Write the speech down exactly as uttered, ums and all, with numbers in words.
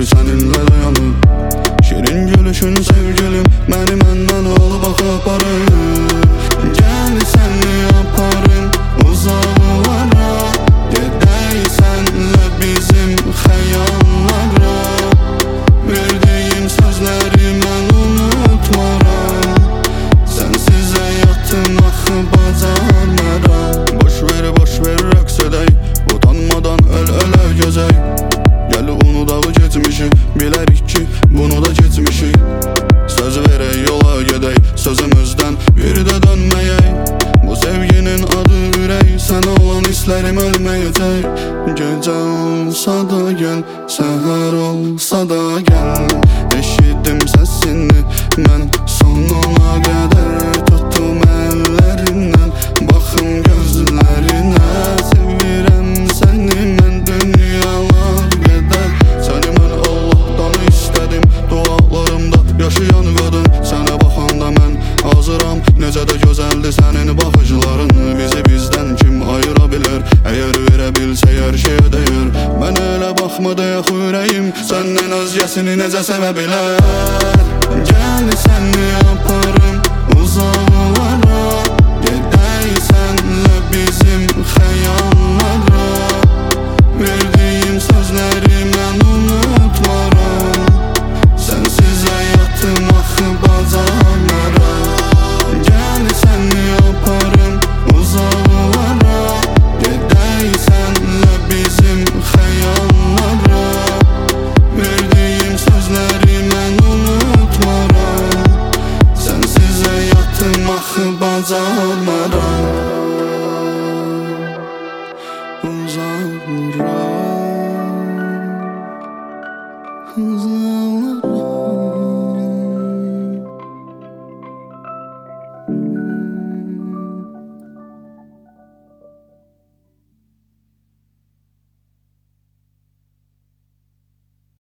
seninle dayanır. Şirin gülüşün sevgilim beni məndən alıp aparır. Gel senle yaparım uzaklara, gedək senle bizim xəyallara. Verdiğim sözleri mən unutmaram, sensiz həyatım axı bacarmaram. Boş ver boş ver rəqs edək, utanmadan öl-ölə gözək. Gəl unudaq geçmişi, bilərik ki bunu da geçmişik. Söz verək yola gedək, sözümüzdən bir də dönməyək. Bu sevginin adı ürək, sənə olan hislərim ölməyəcək. Gecə olsa da gəl, səhər olsa da gəl. Eşitdim səsini mən sonuna qədər, tuttum əllərindən, baxım gözlərinə. Sevirəm səni mən dünyalar qədər, səni mən Allahdan istədim, dualarımda yaşayan qadın. Sənə baxanda mən hazıram, necə də gözəldir sənin baxışların. Bizi bizdən kim ayıra bilər, əgər verə bilsə hər şeyə dəyər. Mən elə baxma deyək ürəyim, səndən özgəsini necə sevə bilər. Gəl səni yaparım uzaklara, gedək sənlə bizim xəyallara. Verdiğim sözləri mən unutmaram, sensiz həyatım axı bacarmaram. Gəl səni yaparım uzaklara, gedək sənlə bizim xəyallara. Verdiğim sözləri mən unutmaram, sensiz həyatım axı bacarmaram.